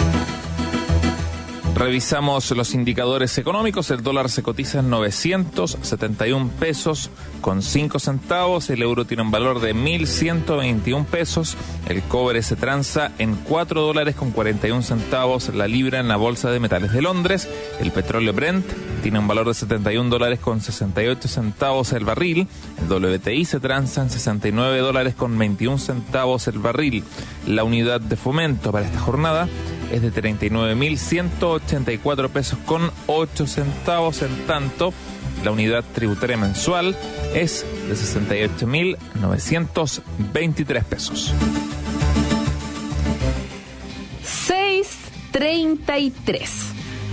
Revisamos los indicadores económicos. El dólar se cotiza en 971 pesos con 5 centavos. El euro tiene un valor de 1.121 pesos. El cobre se transa en 4 dólares con 41 centavos la libra en la Bolsa de Metales de Londres. El petróleo Brent tiene un valor de 71 dólares con 68 centavos el barril. El WTI se transa en 69 dólares con 21 centavos el barril. La unidad de fomento para esta jornada es de 39.184 pesos con 8 centavos. En tanto, la unidad tributaria mensual es de 68.923 pesos. 6:33.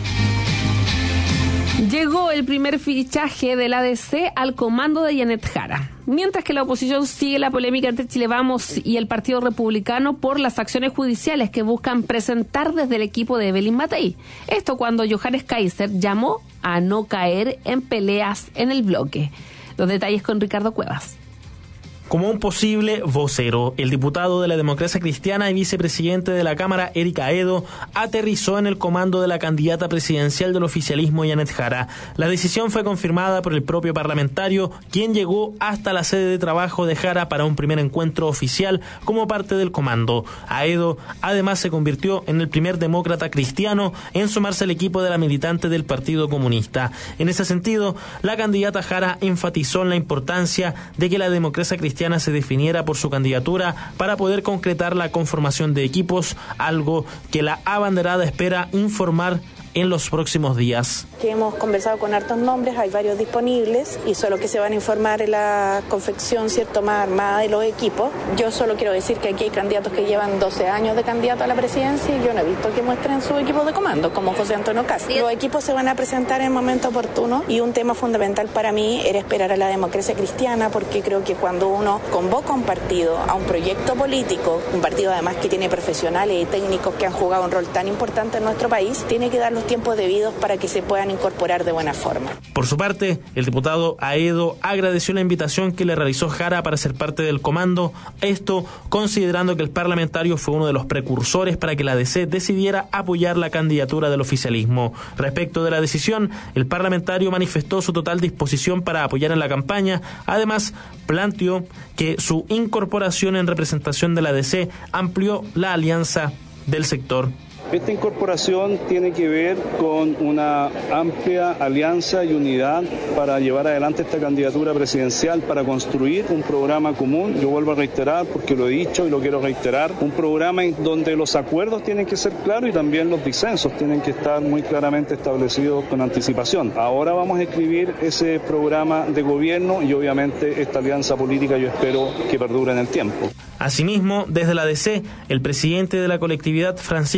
Llegó el primer fichaje del ADC al comando de Janet Jara. Mientras que la oposición sigue la polémica entre Chile Vamos y el Partido Republicano por las acciones judiciales que buscan presentar desde el equipo de Evelyn Matei. Esto cuando Johannes Kaiser llamó a no caer en peleas en el bloque. Los detalles con Ricardo Cuevas. Como un posible vocero, el diputado de la Democracia Cristiana y vicepresidente de la Cámara, Eric Aedo, aterrizó en el comando de la candidata presidencial del oficialismo, Janet Jara. La decisión fue confirmada por el propio parlamentario, quien llegó hasta la sede de trabajo de Jara para un primer encuentro oficial como parte del comando. Aedo, además, se convirtió en el primer demócrata cristiano en sumarse al equipo de la militante del Partido Comunista. En ese sentido, la candidata Jara enfatizó en la importancia de que la democracia cristiana se definiera por su candidatura para poder concretar la conformación de equipos, algo que la abanderada espera informar en los próximos días. Que hemos conversado con hartos nombres, hay varios disponibles y solo que se van a informar en la confección, ¿cierto?, más armada de los equipos. Yo solo quiero decir que aquí hay candidatos que llevan 12 años de candidato a la presidencia y yo no he visto que muestren su equipo de comando, como José Antonio Cast. Los equipos se van a presentar en el momento oportuno y un tema fundamental para mí era esperar a la democracia cristiana, porque creo que cuando uno convoca a un partido, a un proyecto político, un partido además que tiene profesionales y técnicos que han jugado un rol tan importante en nuestro país, tiene que dar los tiempos debidos para que se puedan incorporar de buena forma. Por su parte, el diputado Aedo agradeció la invitación que le realizó Jara para ser parte del comando, esto considerando que el parlamentario fue uno de los precursores para que la DC decidiera apoyar la candidatura del oficialismo. Respecto de la decisión, el parlamentario manifestó su total disposición para apoyar en la campaña. Además, planteó que su incorporación en representación de la DC amplió la alianza del sector. Esta incorporación tiene que ver con una amplia alianza y unidad para llevar adelante esta candidatura presidencial, para construir un programa común. Yo vuelvo a reiterar, porque lo he dicho y lo quiero reiterar, un programa en donde los acuerdos tienen que ser claros y también los disensos tienen que estar muy claramente establecidos con anticipación. Ahora vamos a escribir ese programa de gobierno y obviamente esta alianza política yo espero que perdure en el tiempo. Asimismo, desde la DC, el presidente de la colectividad, Francisco Wences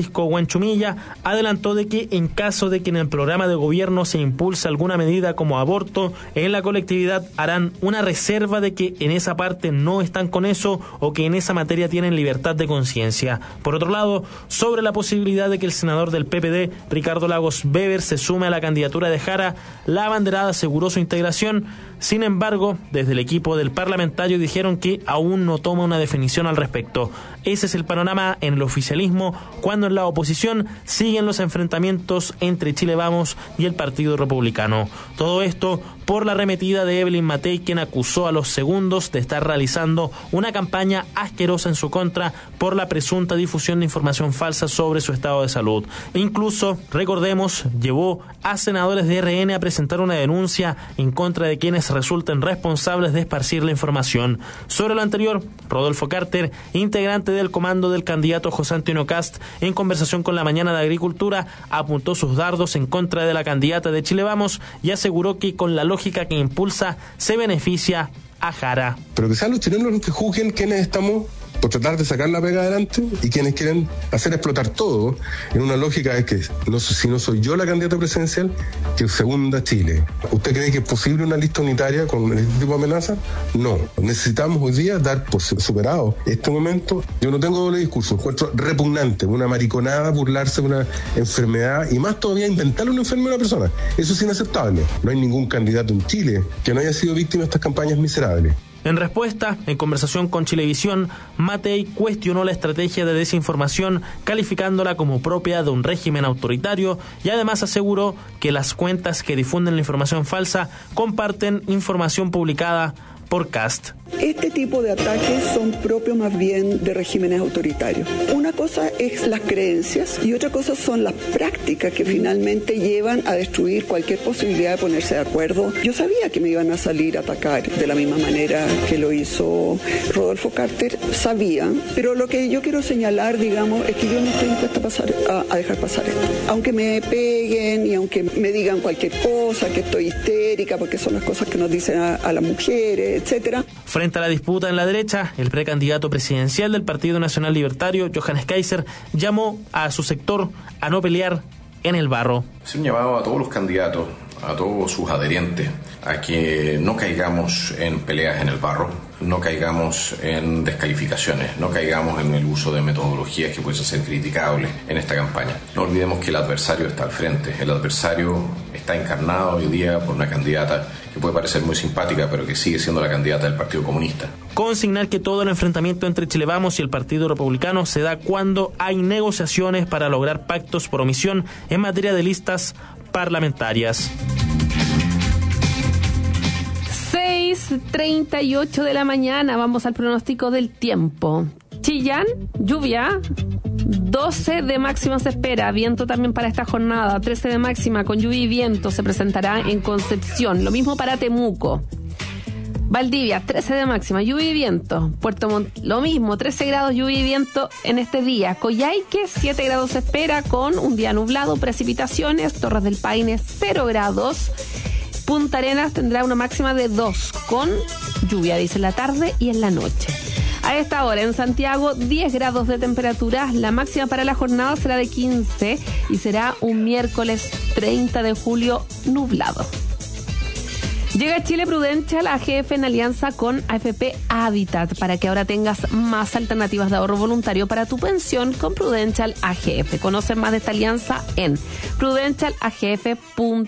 Chumilla, adelantó de que en caso de que en el programa de gobierno se impulse alguna medida como aborto, en la colectividad harán una reserva de que en esa parte no están con eso o que en esa materia tienen libertad de conciencia. Por otro lado, sobre la posibilidad de que el senador del PPD, Ricardo Lagos Weber, se sume a la candidatura de Jara, la abanderada aseguró su integración. Sin embargo, desde el equipo del parlamentario dijeron que aún no toma una definición al respecto. Ese es el panorama en el oficialismo, cuando en la oposición siguen los enfrentamientos entre Chile Vamos y el Partido Republicano. Todo esto por la arremetida de Evelyn Matei, quien acusó a los segundos de estar realizando una campaña asquerosa en su contra por la presunta difusión de información falsa sobre su estado de salud. E incluso, recordemos, llevó a senadores de RN a presentar una denuncia en contra de quienes resulten responsables de esparcir la información. Sobre lo anterior, Rodolfo Carter, integrante del comando del candidato José Antonio Kast, en conversación con La Mañana de Agricultura, apuntó sus dardos en contra de la candidata de Chile Vamos y aseguró que con la lógica que impulsa se beneficia a Jara. Pero que sean los chilenos los que juzguen quiénes estamos por tratar de sacar la pega adelante y quienes quieren hacer explotar todo en una lógica de que si no soy yo la candidata presidencial, que se hunda Chile. ¿Usted cree que es posible una lista unitaria con este tipo de amenazas? No. Necesitamos hoy día dar por superado este momento. Yo no tengo doble discurso, encuentro repugnante, una mariconada, burlarse de una enfermedad y más todavía inventarle una enfermedad a una persona. Eso es inaceptable. No hay ningún candidato en Chile que no haya sido víctima de estas campañas miserables. En respuesta, en conversación con Chilevisión, Matei cuestionó la estrategia de desinformación, calificándola como propia de un régimen autoritario, y además aseguró que las cuentas que difunden la información falsa comparten información publicada por Kast. Este tipo de ataques son propios más bien de regímenes autoritarios. Una cosa es las creencias y otra cosa son las prácticas que finalmente llevan a destruir cualquier posibilidad de ponerse de acuerdo. Yo sabía que me iban a salir a atacar de la misma manera que lo hizo Rodolfo Carter, sabía, pero lo que yo quiero señalar, digamos, es que yo no estoy dispuesta a dejar pasar esto. Aunque me peguen y aunque me digan cualquier cosa, que estoy histérica, porque son las cosas que nos dicen a las mujeres, etcétera. Frente a la disputa en la derecha, el precandidato presidencial del Partido Nacional Libertario, Johannes Kaiser, llamó a su sector a no pelear en el barro. Es un llamado a todos los candidatos, a todos sus adherentes, a que no caigamos en peleas en el barro, no caigamos en descalificaciones, no caigamos en el uso de metodologías que pueden ser criticables en esta campaña. No olvidemos que el adversario está al frente, el adversario está encarnado hoy día por una candidata que puede parecer muy simpática, pero que sigue siendo la candidata del Partido Comunista. Consignar que todo el enfrentamiento entre Chile Vamos y el Partido Republicano se da cuando hay negociaciones para lograr pactos por omisión en materia de listas parlamentarias. 6:38 de la mañana, vamos al pronóstico del tiempo. Chillán, lluvia, 12 de máxima se espera, viento también para esta jornada, 13 de máxima con lluvia y viento se presentará en Concepción, lo mismo para Temuco. Valdivia, 13 de máxima, lluvia y viento. Puerto Montt, lo mismo, 13 grados, lluvia y viento en este día. Coyhaique, 7 grados se espera con un día nublado, precipitaciones. Torres del Paine, 0 grados. Punta Arenas tendrá una máxima de 2 con lluvia, dice en la tarde y en la noche. A esta hora en Santiago, 10 grados de temperatura. La máxima para la jornada será de 15 y será un miércoles 30 de julio nublado. Llega a Chile Prudential AGF en alianza con AFP Habitat para que ahora tengas más alternativas de ahorro voluntario para tu pensión con Prudential AGF. Conoce más de esta alianza en prudentialagf.cl.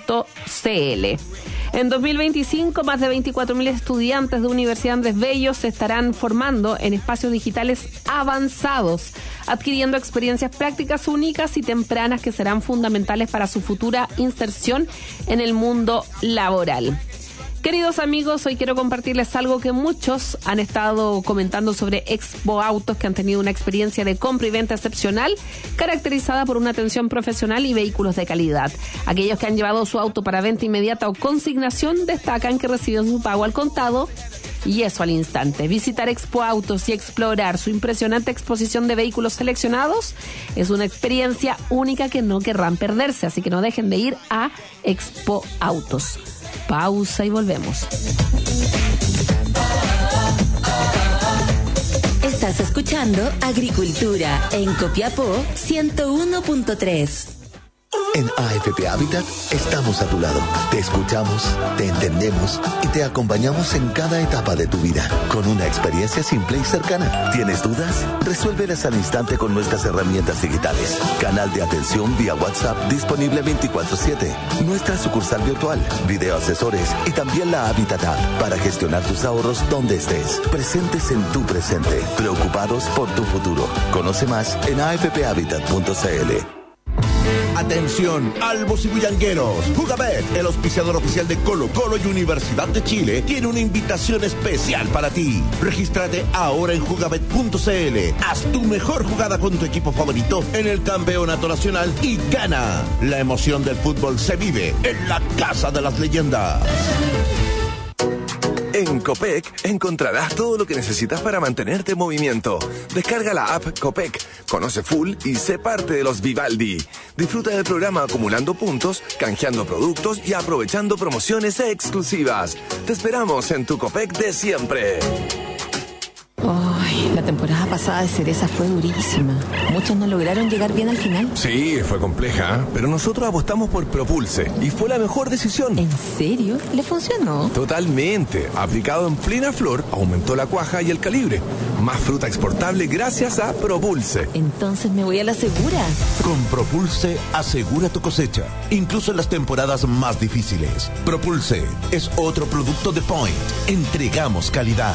En 2025, más de 24.000 estudiantes de Universidad Andrés Bello se estarán formando en espacios digitales avanzados, adquiriendo experiencias prácticas únicas y tempranas que serán fundamentales para su futura inserción en el mundo laboral. Queridos amigos, hoy quiero compartirles algo que muchos han estado comentando sobre Expo Autos, que han tenido una experiencia de compra y venta excepcional, caracterizada por una atención profesional y vehículos de calidad. Aquellos que han llevado su auto para venta inmediata o consignación destacan que reciben su pago al contado y eso al instante. Visitar Expo Autos y explorar su impresionante exposición de vehículos seleccionados es una experiencia única que no querrán perderse, así que no dejen de ir a Expo Autos. Pausa y volvemos. Estás escuchando escuchando Agricultura en Copiapó 101.3. En AFP Habitat estamos a tu lado. Te escuchamos, te entendemos y te acompañamos en cada etapa de tu vida con una experiencia simple y cercana. ¿Tienes dudas? Resuélvelas al instante con nuestras herramientas digitales. Canal de atención vía WhatsApp disponible 24/7. Nuestra sucursal virtual, video asesores y también la Habitat App para gestionar tus ahorros donde estés. Presentes en tu presente. Preocupados por tu futuro. Conoce más en afphabitat.cl. Atención, albos y bullangueros. Jugabet, el auspiciador oficial de Colo-Colo y Universidad de Chile, tiene una invitación especial para ti. Regístrate ahora en jugabet.cl. Haz tu mejor jugada con tu equipo favorito en el campeonato nacional y gana. La emoción del fútbol se vive en la Casa de las Leyendas. En Copec encontrarás todo lo que necesitas para mantenerte en movimiento. Descarga la app Copec, conoce full y sé parte de los Vivaldi. Disfruta del programa acumulando puntos, canjeando productos y aprovechando promociones exclusivas. Te esperamos en tu Copec de siempre. Ay, la temporada pasada de cereza fue durísima. Muchos no lograron llegar bien al final. Sí, fue compleja, pero nosotros apostamos por Propulse y fue la mejor decisión. ¿En serio? ¿Le funcionó? Totalmente. Aplicado en plena flor, aumentó la cuaja y el calibre. Más fruta exportable gracias a Propulse. Entonces me voy a la segura. Con Propulse asegura tu cosecha, incluso en las temporadas más difíciles. Propulse es otro producto de Point. Entregamos calidad.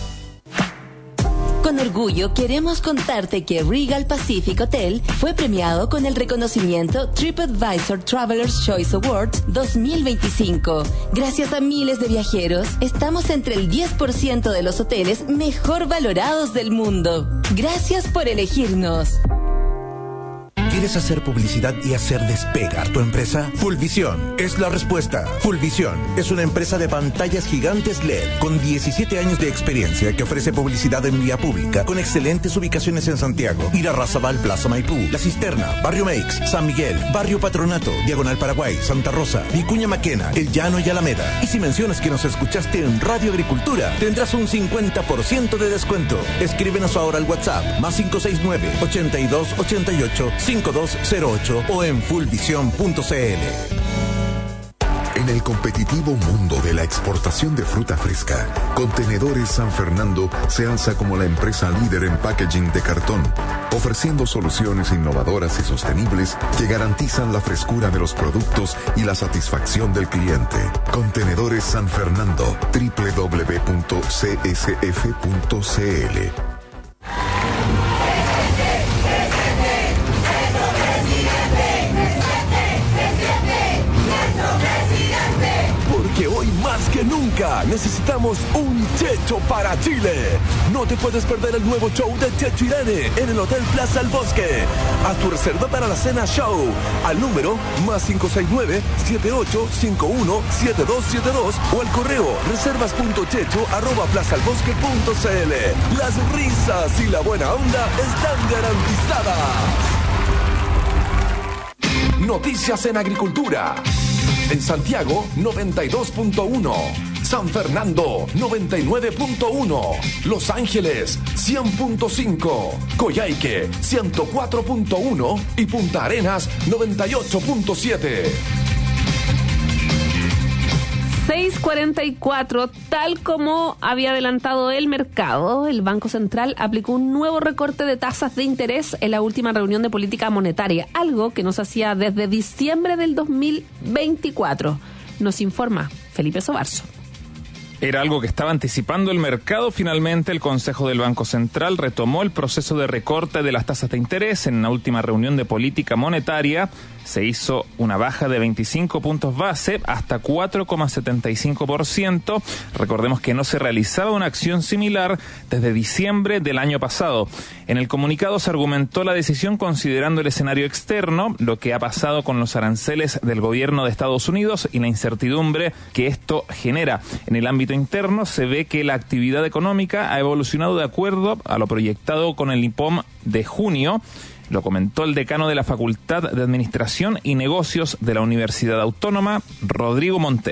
Con orgullo queremos contarte que Regal Pacific Hotel fue premiado con el reconocimiento TripAdvisor Traveler's Choice Awards 2025. Gracias a miles de viajeros, estamos entre el 10% de los hoteles mejor valorados del mundo. Gracias por elegirnos. ¿Quieres hacer publicidad y hacer despegar tu empresa? Fullvisión es la respuesta. Fullvisión es una empresa de pantallas gigantes LED con 17 años de experiencia que ofrece publicidad en vía pública con excelentes ubicaciones en Santiago, Irarrázaval, Plaza Maipú, La Cisterna, Barrio Meix, San Miguel, Barrio Patronato, Diagonal Paraguay, Santa Rosa, Vicuña Maquena, El Llano y Alameda. Y si mencionas que nos escuchaste en Radio Agricultura, tendrás un 50% de descuento. Escríbenos ahora al WhatsApp +569-8288-5208 o en fullvision.cl. En el competitivo mundo de la exportación de fruta fresca, Contenedores San Fernando se alza como la empresa líder en packaging de cartón, ofreciendo soluciones innovadoras y sostenibles que garantizan la frescura de los productos y la satisfacción del cliente. Contenedores San Fernando, www.csf.cl. Que hoy más que nunca necesitamos un Checho para Chile. No te puedes perder el nuevo show de Checho Irene en el Hotel Plaza El Bosque. Haz tu reserva para la cena show al número +569-7851-7272 o al correo reservas.checho@plazalbosque.cl. Las risas y la buena onda están garantizadas. Noticias en agricultura. En Santiago, 92.1. San Fernando, 99.1. Los Ángeles, 100.5. Coyhaique, 104.1. Y Punta Arenas, 98.7. 6:44, tal como había adelantado el mercado, el Banco Central aplicó un nuevo recorte de tasas de interés en la última reunión de política monetaria, algo que no se hacía desde diciembre del 2024. Nos informa Felipe Sobarzo. Era algo que estaba anticipando el mercado. Finalmente, el Consejo del Banco Central retomó el proceso de recorte de las tasas de interés. En la última reunión de política monetaria se hizo una baja de 25 puntos base hasta 4,75%. Recordemos que no se realizaba una acción similar desde diciembre del año pasado. En el comunicado se argumentó la decisión considerando el escenario externo, lo que ha pasado con los aranceles del gobierno de Estados Unidos y la incertidumbre que esto genera. En el ámbito interno se ve que la actividad económica ha evolucionado de acuerdo a lo proyectado con el IPOM de junio. Lo comentó el decano de la Facultad de Administración y Negocios de la Universidad Autónoma, Rodrigo Montero.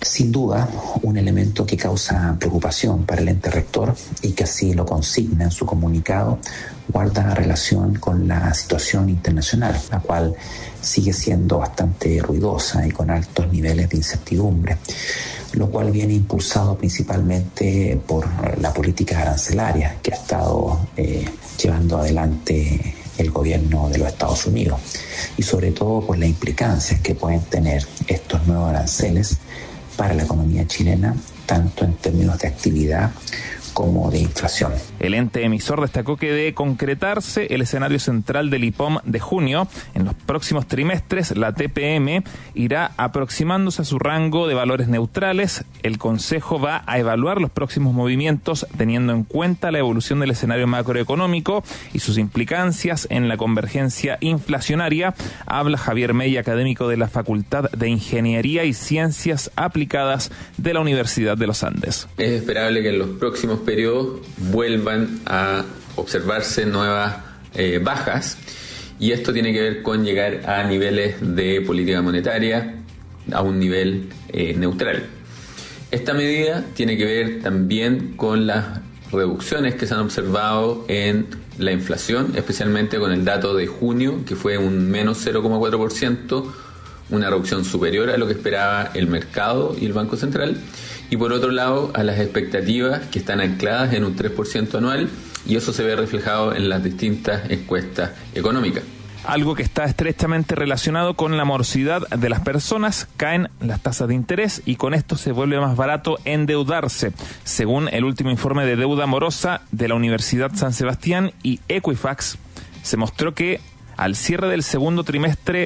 Sin duda, un elemento que causa preocupación para el ente rector y que así lo consigna en su comunicado, guarda relación con la situación internacional, la cual sigue siendo bastante ruidosa y con altos niveles de incertidumbre, lo cual viene impulsado principalmente por la política arancelaria que ha estado llevando adelante el gobierno de los Estados Unidos y sobre todo por las implicancias que pueden tener estos nuevos aranceles para la economía chilena, tanto en términos de actividad como de inflación. El ente emisor destacó que de concretarse el escenario central del IPOM de junio, en los próximos trimestres la TPM irá aproximándose a su rango de valores neutrales. El Consejo va a evaluar los próximos movimientos teniendo en cuenta la evolución del escenario macroeconómico y sus implicancias en la convergencia inflacionaria. Habla Javier Mey, académico de la Facultad de Ingeniería y Ciencias Aplicadas de la Universidad de los Andes. Es esperable que en los próximos periodos vuelvan a observarse nuevas bajas, y esto tiene que ver con llegar a niveles de política monetaria a un nivel neutral. Esta medida tiene que ver también con las reducciones que se han observado en la inflación, especialmente con el dato de junio, que fue un menos 0,4%, una reducción superior a lo que esperaba el mercado y el Banco Central. Y por otro lado, a las expectativas que están ancladas en un 3% anual, y eso se ve reflejado en las distintas encuestas económicas. Algo que está estrechamente relacionado con la morosidad de las personas: caen las tasas de interés y con esto se vuelve más barato endeudarse. Según el último informe de deuda morosa de la Universidad San Sebastián y Equifax, se mostró que al cierre del segundo trimestre,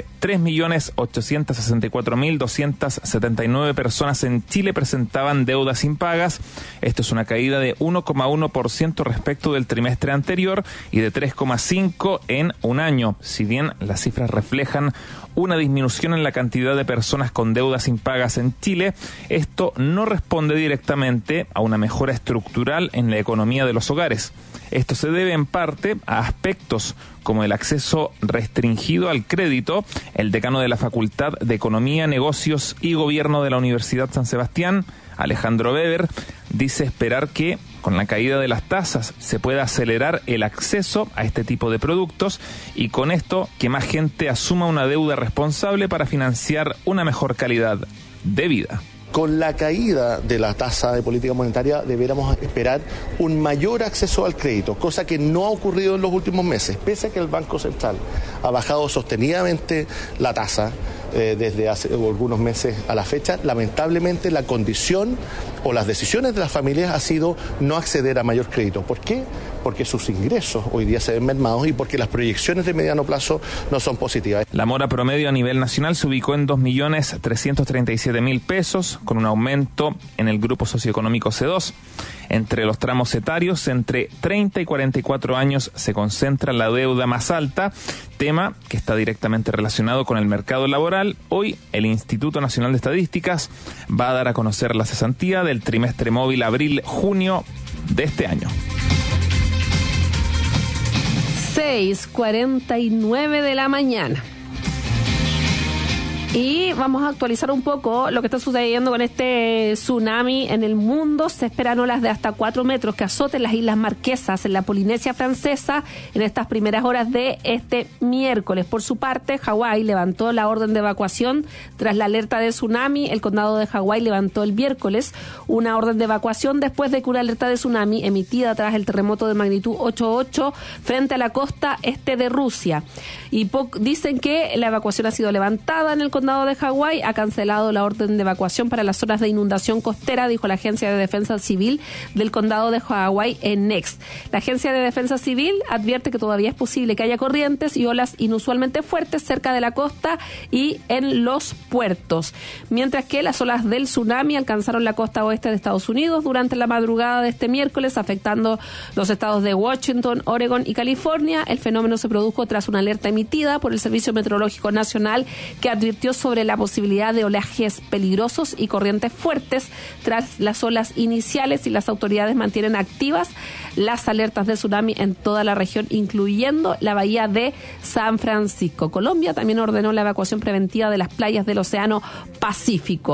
3.864.279 personas en Chile presentaban deudas impagas. Esto es una caída de 1,1% respecto del trimestre anterior y de 3,5% en un año. Si bien las cifras reflejan una disminución en la cantidad de personas con deudas impagas en Chile, esto no responde directamente a una mejora estructural en la economía de los hogares. Esto se debe en parte a aspectos como el acceso restringido al crédito. El decano de la Facultad de Economía, Negocios y Gobierno de la Universidad San Sebastián, Alejandro Weber, dice esperar que con la caída de las tasas se pueda acelerar el acceso a este tipo de productos y con esto que más gente asuma una deuda responsable para financiar una mejor calidad de vida. Con la caída de la tasa de política monetaria deberíamos esperar un mayor acceso al crédito, cosa que no ha ocurrido en los últimos meses, pese a que el Banco Central ha bajado sostenidamente la tasa desde hace algunos meses a la fecha. Lamentablemente la condición o las decisiones de las familias ha sido no acceder a mayor crédito. ¿Por qué? Porque sus ingresos hoy día se ven mermados y porque las proyecciones de mediano plazo no son positivas. La mora promedio a nivel nacional se ubicó en 2.337.000 pesos, con un aumento en el grupo socioeconómico C2. Entre los tramos etarios, entre 30 y 44 años se concentra la deuda más alta, tema que está directamente relacionado con el mercado laboral. Hoy el Instituto Nacional de Estadísticas va a dar a conocer la cesantía del trimestre móvil abril-junio de este año. 6:49 de la mañana. Y vamos a actualizar un poco lo que está sucediendo con este tsunami en el mundo. Se esperan olas de hasta 4 metros que azoten las Islas Marquesas en la Polinesia Francesa en estas primeras horas de este miércoles. Por su parte, Hawái levantó la orden de evacuación tras la alerta de tsunami. El condado de Hawái levantó el miércoles una orden de evacuación después de que una alerta de tsunami emitida tras el terremoto de magnitud 8.8 frente a la costa este de Rusia. Y dicen que la evacuación ha sido levantada en el condado de Hawái, ha cancelado la orden de evacuación para las zonas de inundación costera, dijo la Agencia de Defensa Civil del condado de Hawái en Next. La Agencia de Defensa Civil advierte que todavía es posible que haya corrientes y olas inusualmente fuertes cerca de la costa y en los puertos, mientras que las olas del tsunami alcanzaron la costa oeste de Estados Unidos durante la madrugada de este miércoles, afectando los estados de Washington, Oregon y California. El fenómeno se produjo tras una alerta emitida por el Servicio Meteorológico Nacional que advirtió sobre la posibilidad de oleajes peligrosos y corrientes fuertes tras las olas iniciales, y las autoridades mantienen activas las alertas de tsunami en toda la región, incluyendo la bahía de San Francisco. Colombia también ordenó la evacuación preventiva de las playas del Océano Pacífico.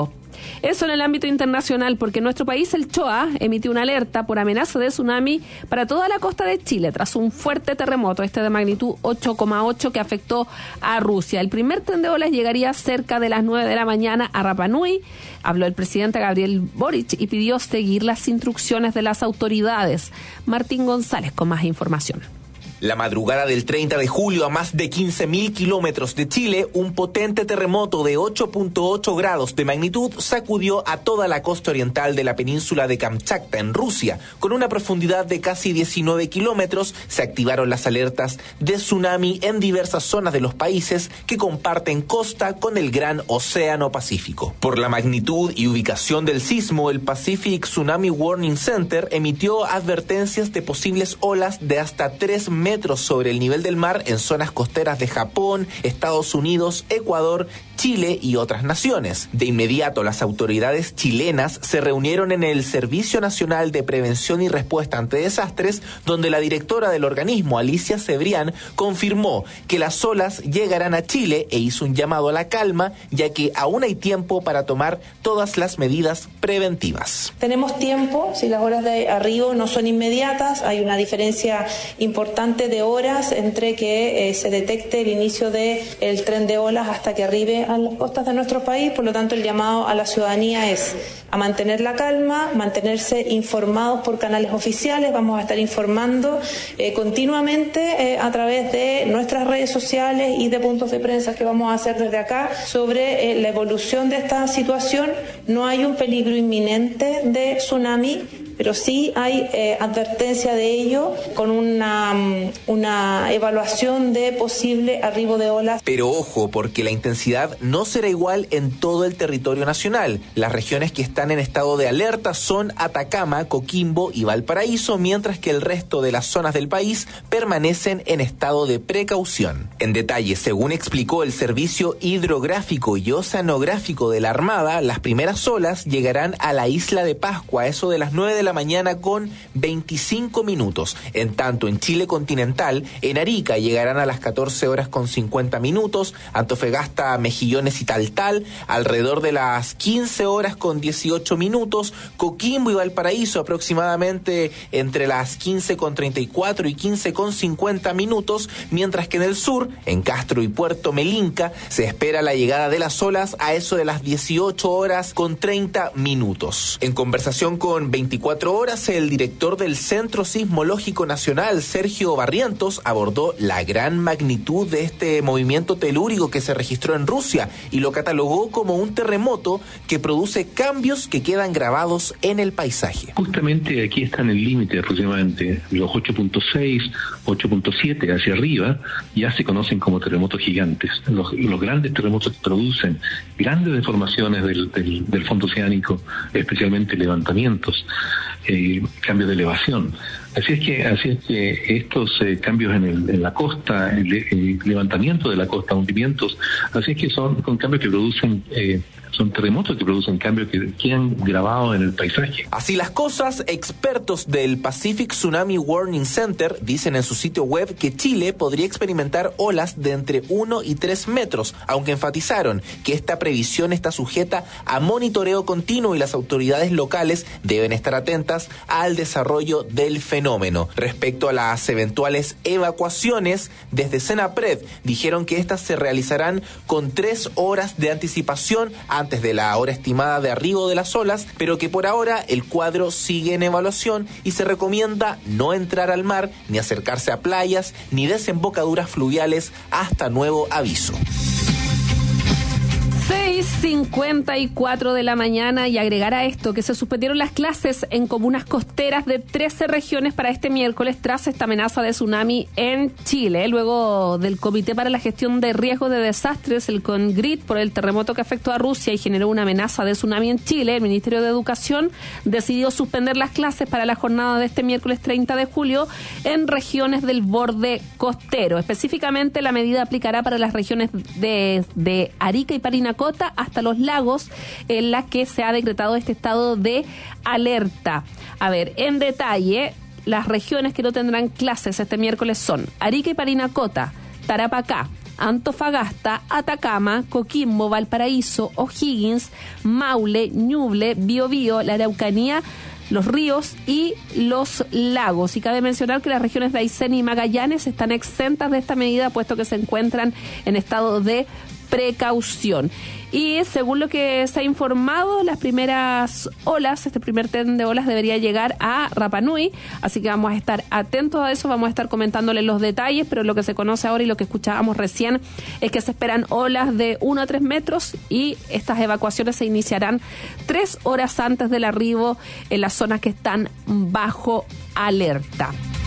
Eso en el ámbito internacional, porque en nuestro país el CHOA emitió una alerta por amenaza de tsunami para toda la costa de Chile tras un fuerte terremoto, de magnitud 8,8 que afectó a Rusia. El primer tren de olas llegaría cerca de las 9 de la mañana a Rapa Nui. Habló el presidente Gabriel Boric y pidió seguir las instrucciones de las autoridades. Martín González con más información. La madrugada del 30 de julio, a más de 15.000 kilómetros de Chile, un potente terremoto de 8.8 grados de magnitud sacudió a toda la costa oriental de la península de Kamchatka, en Rusia. Con una profundidad de casi 19 kilómetros, se activaron las alertas de tsunami en diversas zonas de los países que comparten costa con el gran océano Pacífico. Por la magnitud y ubicación del sismo, el Pacific Tsunami Warning Center emitió advertencias de posibles olas de hasta 3 metros sobre el nivel del mar en zonas costeras de Japón, Estados Unidos, Ecuador, Chile y otras naciones. De inmediato, las autoridades chilenas se reunieron en el Servicio Nacional de Prevención y Respuesta ante Desastres, donde la directora del organismo, Alicia Cebrián, confirmó que las olas llegarán a Chile e hizo un llamado a la calma, ya que aún hay tiempo para tomar todas las medidas preventivas. Tenemos tiempo, si las olas de arribo no son inmediatas, hay una diferencia importante de horas entre que se detecte el inicio del tren de olas hasta que arribe a las costas de nuestro país. Por lo tanto, el llamado a la ciudadanía es a mantener la calma, mantenerse informados por canales oficiales. Vamos a estar informando continuamente a través de nuestras redes sociales y de puntos de prensa que vamos a hacer desde acá sobre la evolución de esta situación. No hay un peligro inminente de tsunami, pero sí hay advertencia de ello con una evaluación de posible arribo de olas. Pero ojo, porque la intensidad no será igual en todo el territorio nacional. Las regiones que están en estado de alerta son Atacama, Coquimbo y Valparaíso, mientras que el resto de las zonas del país permanecen en estado de precaución. En detalle, según explicó el Servicio Hidrográfico y Oceanográfico de la Armada, las primeras olas llegarán a la isla de Pascua, eso de las 9 de la mañana con 25 minutos. En tanto, en Chile continental, en Arica llegarán a las 14 horas con 50 minutos, Antofagasta, Mejillones y Taltal alrededor de las 15 horas con 18 minutos, Coquimbo y Valparaíso aproximadamente entre las 15 con 34 y 15 con 50 minutos, mientras que en el sur, en Castro y Puerto Melinca, se espera la llegada de las olas a eso de las 18 horas con 30 minutos. En conversación con 24 horas, el director del Centro Sismológico Nacional, Sergio Barrientos, abordó la gran magnitud de este movimiento telúrico que se registró en Rusia y lo catalogó como un terremoto que produce cambios que quedan grabados en el paisaje. Justamente aquí está en el límite aproximadamente los 8.6, 8.7 hacia arriba, ya se conocen como terremotos gigantes. Los grandes terremotos que producen grandes deformaciones del fondo oceánico, especialmente levantamientos, cambios de elevación. Así es que estos cambios en la costa, el levantamiento de la costa, hundimientos, así es que son cambios que producen son terremotos que producen cambios que quedan grabados en el paisaje. Así las cosas, expertos del Pacific Tsunami Warning Center dicen en su sitio web que Chile podría experimentar olas de entre 1 y 3 metros, aunque enfatizaron que esta previsión está sujeta a monitoreo continuo y las autoridades locales deben estar atentas al desarrollo del fenómeno. Respecto a las eventuales evacuaciones, desde Senapred dijeron que estas se realizarán con 3 horas de anticipación antes de la hora estimada de arribo de las olas, pero que por ahora el cuadro sigue en evaluación y se recomienda no entrar al mar, ni acercarse a playas, ni desembocaduras fluviales hasta nuevo aviso. 6:54 de la mañana, y agregar a esto que se suspendieron las clases en comunas costeras de 13 regiones para este miércoles tras esta amenaza de tsunami en Chile. Luego del Comité para la Gestión de Riesgos de Desastres, el CONGRID, por el terremoto que afectó a Rusia y generó una amenaza de tsunami en Chile, el Ministerio de Educación decidió suspender las clases para la jornada de este miércoles 30 de julio en regiones del borde costero. Específicamente, la medida aplicará para las regiones de Arica y Parinacota hasta los lagos, en las que se ha decretado este estado de alerta. A ver, en detalle, las regiones que no tendrán clases este miércoles son Arica y Parinacota, Tarapacá, Antofagasta, Atacama, Coquimbo, Valparaíso, O'Higgins, Maule, Ñuble, Biobío, la Araucanía, los ríos y los lagos. Y cabe mencionar que las regiones de Aysén y Magallanes están exentas de esta medida, puesto que se encuentran en estado de precaución. Y según lo que se ha informado, las primeras olas, este primer tren de olas debería llegar a Rapa Nui, así que vamos a estar atentos a eso, vamos a estar comentándoles los detalles, pero lo que se conoce ahora y lo que escuchábamos recién es que se esperan olas de 1 a 3 metros y estas evacuaciones se iniciarán 3 horas antes del arribo en las zonas que están bajo alerta.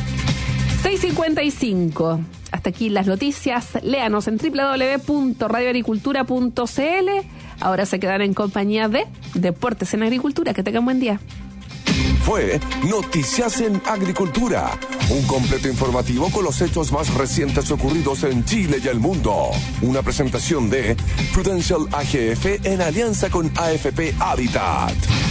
6:55. Hasta aquí las noticias. Léanos en www.radioagricultura.cl. Ahora se quedan en compañía de Deportes en Agricultura. Que tengan buen día. Fue Noticias en Agricultura, un completo informativo con los hechos más recientes ocurridos en Chile y el mundo. Una presentación de Prudential AGF en alianza con AFP Habitat.